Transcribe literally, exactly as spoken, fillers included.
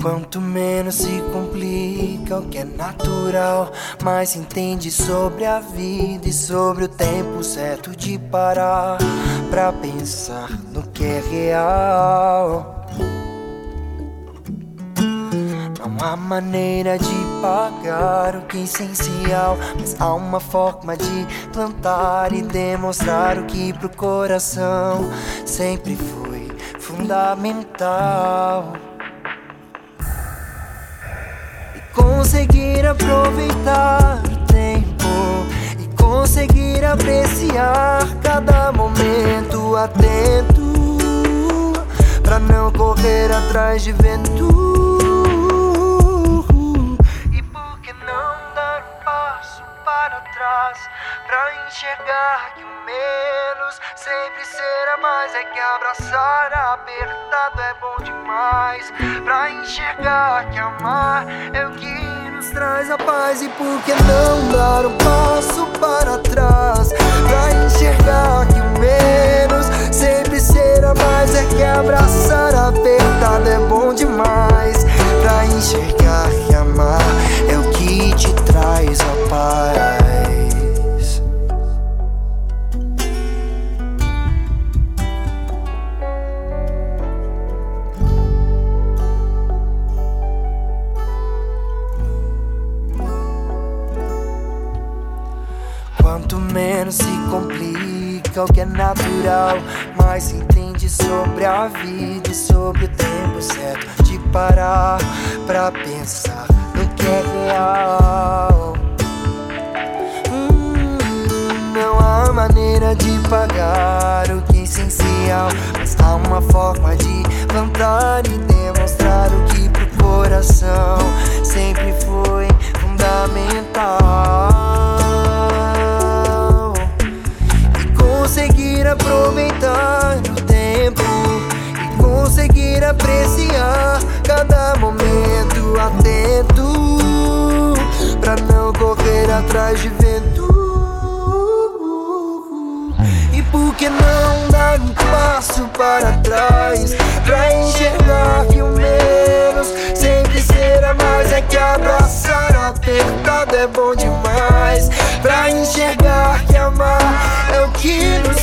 Quanto menos se complica o que é natural, mais se entende sobre a vida e sobre o tempo certo de parar pra pensar no que é real. Não há maneira de pagar o que é essencial, mas há uma forma de plantar e demonstrar o que pro coração sempre foi fundamental. Conseguir aproveitar o tempo e conseguir apreciar cada momento atento, pra não correr atrás de vento. E por que não dar um passo para trás, pra enxergar que o menos sempre será mais? É que abraçar apertado é bom demais, pra enxergar que amar é o que nos traz a paz. E por que não dar um passo para trás, pra enxergar que o menos sempre será mais? É que abraçar apertado é bom demais, pra enxergar que amar é o que te traz a paz. Quanto menos se complica o que é natural, mais se entende sobre a vida e sobre o tempo certo de parar pra pensar no que é real. hum, Não há maneira de pagar o que é essencial, mas há uma forma de plantar e demonstrar o que pro coração sempre foi fundamental. Conseguir aproveitar o tempo e conseguir apreciar cada momento atento, pra não correr atrás de vento. E por que não dar um passo para trás, pra enxergar que o menos sempre será mais? É que abraçar apertado é bom demais, pra enxergar que amar é o que nos